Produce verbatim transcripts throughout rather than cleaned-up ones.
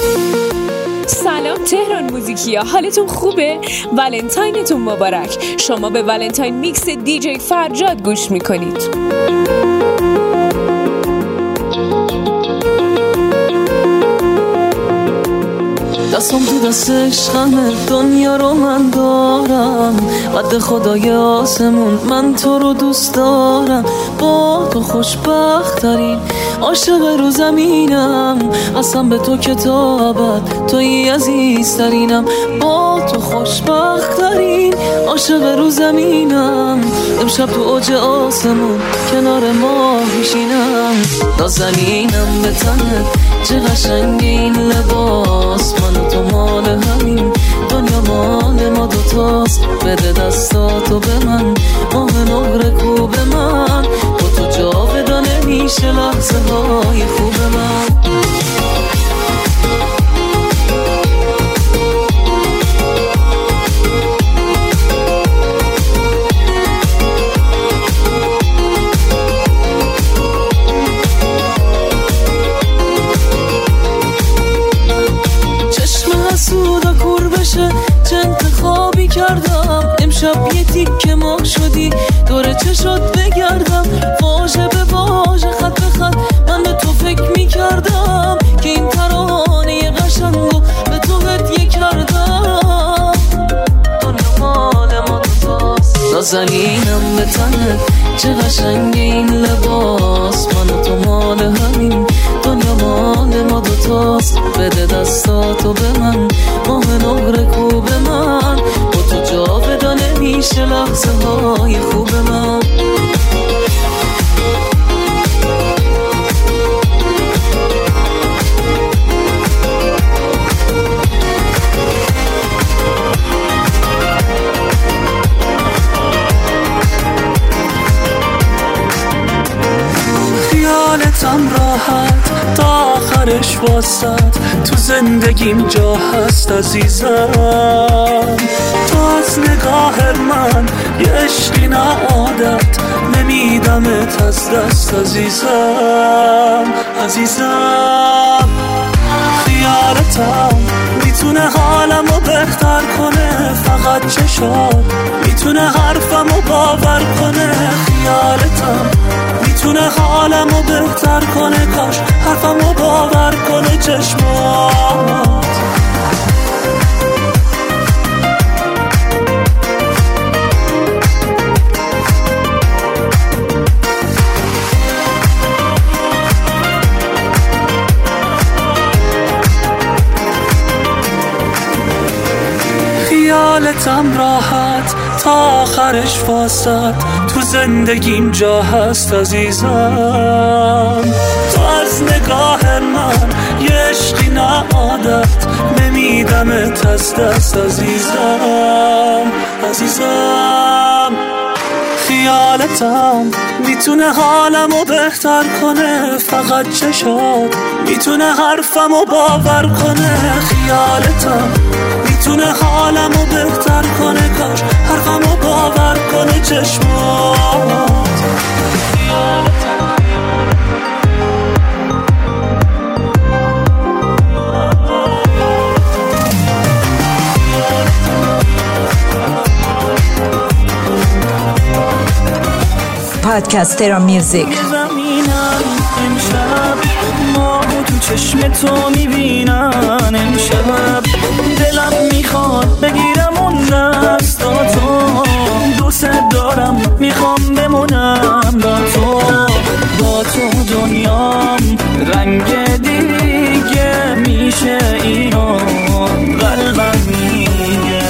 سلام تهران موزیکیا، حالتون خوبه؟ ولنتاینتون مبارک. شما به ولنتاین میکس دیجی فرجاد گوش میکنید. دستم تو دست عشقمه، دنیا رو من دارم، قد خدای آسمون من تو رو دوست دارم. با تو خوشبخت ترین عاشق رو زمینم، قسم به تو که تا ابد توی عزیز ترینم. با تو خوشبخت ترین عاشق رو زمینم، امشب تو اوج آسمون کنار ما میشینم. نازنینم به تنت چه قشنگ این لباس، من و تو مال همین دنیا مال ما دوتاست. بده دستاتو به من، ماه نقره کو به من، با تو جاودانه میشه لحظه های خوب من. چه انتخابی کردم امشب، یه تیکه ما شدی دور چشات بگردم. واژه به واژه خط به خط من به تو فکر میکردم، که این ترانه قشنگو به تو هدیه کردم. دنیا مال ما دوتاست، نازنینم به تنت چه قشنگ این لباس، من و تو مال همین دنیا مال ما دوتاست. بده دستاتو به من، ماه نقره کو به من، با تو جاودانه میشه لحظه های خوب من. خیالتم راحت تا آخرش واسد، تو زندگیم جا هست عزیزم. تو از نگاه من یه عشقی نه عادت، نمیدمت از دست عزیزم عزیزم. خیالتم میتونه حالمو بهتر کنه، فقط چشات میتونه حرفمو باور کنه. خیالتم میتونه حالمو بهتر کنه، کاش حرفمو باور کنه چشمات. خیالتم راحت تا آخرش واسد، تو زندگیم جا هست عزیزم. تو از نگاه من یه عشقی نه عادت، نمیدمت از دست عزیزم عزیزم. خیالتم میتونه حالمو بهتر کنه، فقط چشات میتونه حرفمو باور کنه. خیالتم میتونه حالمو بهتر کنه، کاش حرفمو باور کنه چشمات. پادکست تهران میوزیک. امشب ماهو تو چشم تو میبینن، امشب دلم میخواد بگیرم اون دستاتو، دوست دارم میخوام بمونم با تو. با تو دنیام رنگ دیگه میشه، اینو قلبم میگه.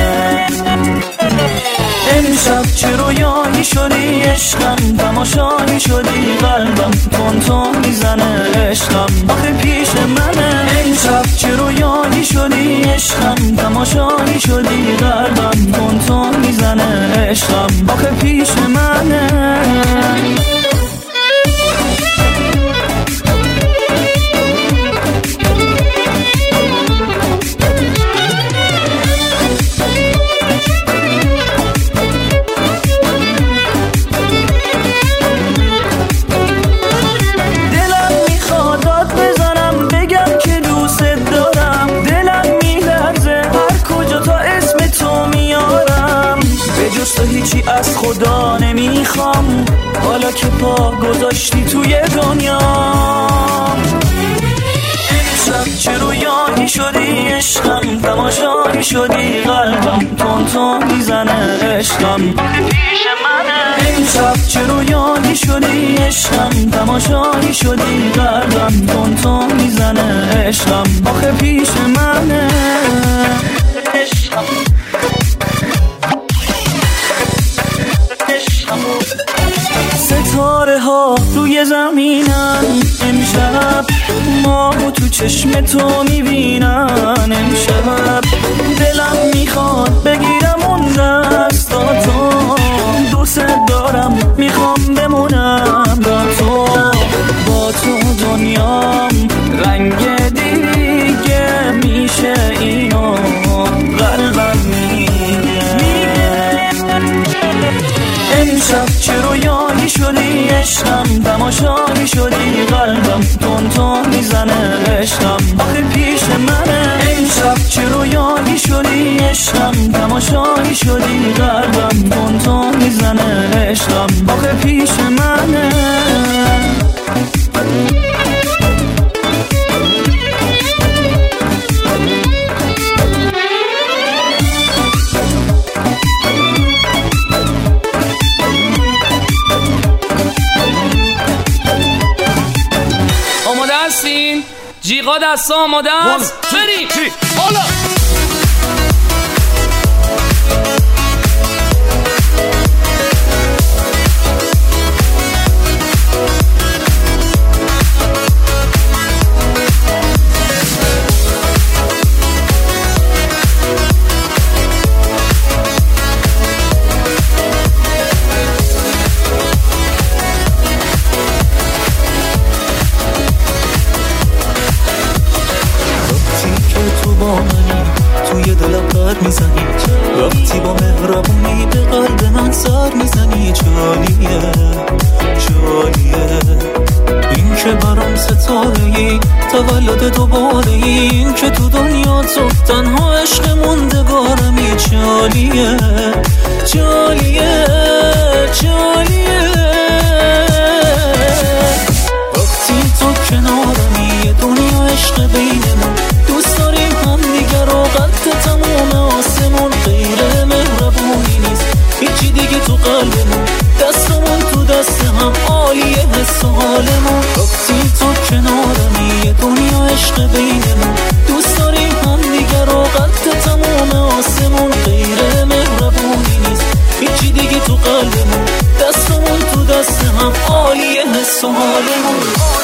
امشب چه رویایی شدی عشقم، تماشایی شدی قلبم، تون تون میزنه عشقم آخه پیش منه. امشب چه رویایی شدی عشقم، تماشایی شدی قلبم، تون تون میزنه عشقم آخه پیش منه. دلم میخواد داد بزنم بگم که دوست دارم، میخوام حالا که پا گذاشتی توی دنیا. امشب چه رویایی شدی عشقم، تماشایی شدی قلبم، تون تون میزنه عشقم پیش منه. امشب چه رویایی شدی عشقم، تماشایی شدی قلبم، تون تون میزنه عشقم آخه پیش منه عشقم. ستاره ها روی زمینن امشب، ماهو تو چشم تو میبینن امشب. دلم میخواد بگیرم اون دستاتو، دوست دارم میخوام بمونم با تو. با تو دنیام رنگ دیگه میشه اینو قلبم میگه. امشب چه رویایی شدی عشقم، تماشایی شدی قلبم، تون تون میزنه عشقم آخه پیش منه. امشب چه رویایی شدی عشقم، تماشایی شدی قلبم، تون تون میزنه عشقم آخه پیش منه. جیغا دست آماده است بریم حالا. توی دلم قد میزنی، وقتی با مهربونی به قلب من سر میزنی. جالیه جالیه این که برام ستاره‌ای، تولد دوباره ای، این که تو دنیا تو تنها عشق موندگارمی. جالیه جالیه جالیه وقتی تو کنارمی، یه دنیا عشق بینمون، دوست داریم هم دیگه رو قد تمام آسمون. غیر مهربونی نیست هیچی دیگه تو قلبمون، دستمون تو دست هم عالیه حس و حالمون. وقتی تو کنارمی، یه دنیا عشق بینمون، دوست داریم هم دیگه رو قد تمام آسمون. غیر مهربونی نیست هیچی دیگه تو قلبمون، دستمون تو دست هم عالیه حس و حالمون.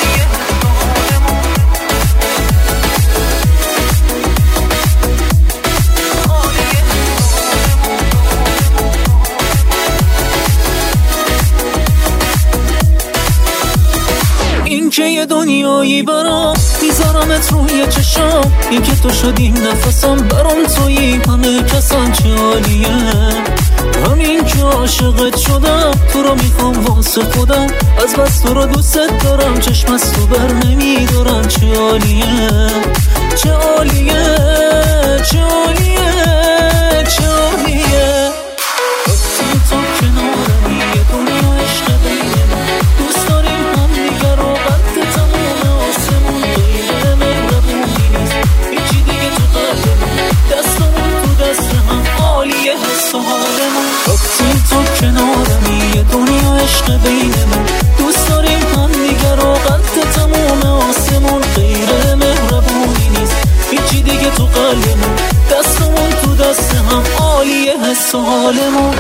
که یه دنیایی برام میذارمت روی چشام، این که تو شدی نفسم، برام تویی همه کسان. جالیه همین که عاشقت شدم، تو رو میخوام واسه خودم، از بس تو رو دوست دارم، چشم از تو بر نمیدارم. جالیه چه عالیه چه عالیه چه عالیه وقتی تو کنارمی، یه دنیا عشق بینمون، دوست داریم هم دیگه رو قد تمام آسمون. غیر مهربونی نیست هیچی دیگه تو قلبمون، دستمون تو دست هم عالیه حس و حالمون. وقتی تو کنارمی، یه دنیا عشق بینمون، دوست داریم هم دیگه رو قد تمام آسمون. غیر مهربونی نیست هیچی دیگه تو قلبمون، دستمون تو دست هم عالیه حس و حالمون.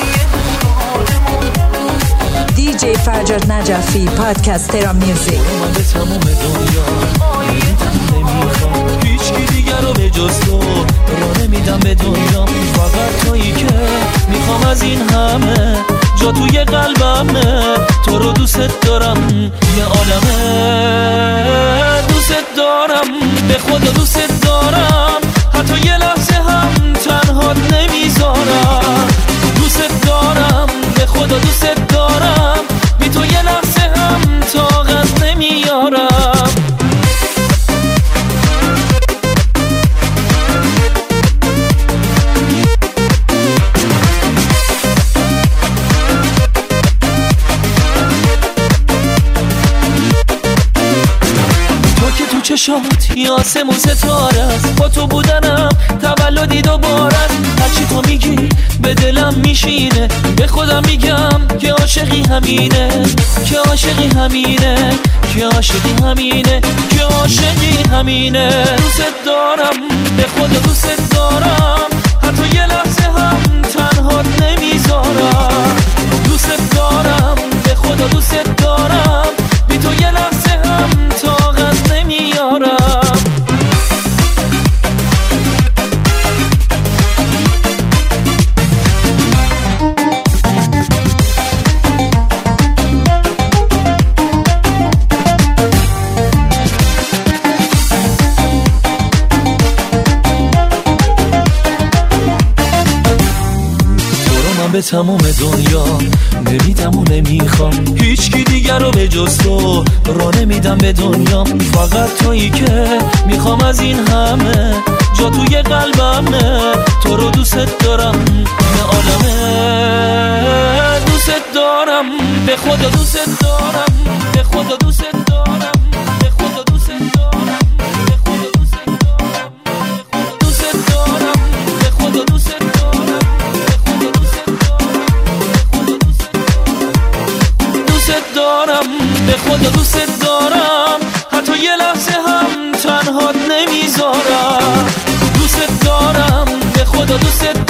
دی جی فرجاد نجفی، پادکست ترا میوزیک. من به تمام دنیا نمیخوام هیچکی دیگر رو به جز تو، رو نمیدم به دنیا، فقط تویی که میخوام از این همه. جا توی قلبمه، تو رو دوست دارم، یه عالمه دوست دارم، به خدا دوست دارم، حتی یه لحظه هم تنها نمیذارم. دوست دارم به خدا دوست دارم، بی تو یه لحظه هم طاقت نمیارم. چشات یا آسمون ستاره است، با تو بودنم تولدی دوباره است. هرچی تو میگی به دلم میشینه، به خودم میگم که عاشقی همینه، که عاشقی همینه، که عاشقی همینه، که عاشقی همینه. دوست دارم به خدا دوست دارم، حتی یه لحظه هم تنهات نمیذارم. دوست دارم به خدا دوست دارم، بی تو یه لحظه هم طاقت نمیارم. به تمام دنیا نمیدم و نمیخوام هیچکی دیگر رو به جز تو، را نمیدم به دنیا. فقط تویی که میخوام از این همه، جا توی قلبمه. تو رو دوست دارم نه عالمه، دوست دارم به خدا دوست دارم، به خدا دوست دارم، به خدا دوست دارم، به خدا دوست دارم، دوست دارم، به خدا دوست دارم. دارم به خدا دوست دارم، حتی یه لحظه هم تنهات نمیذارم. دوست دارم به خدا دوست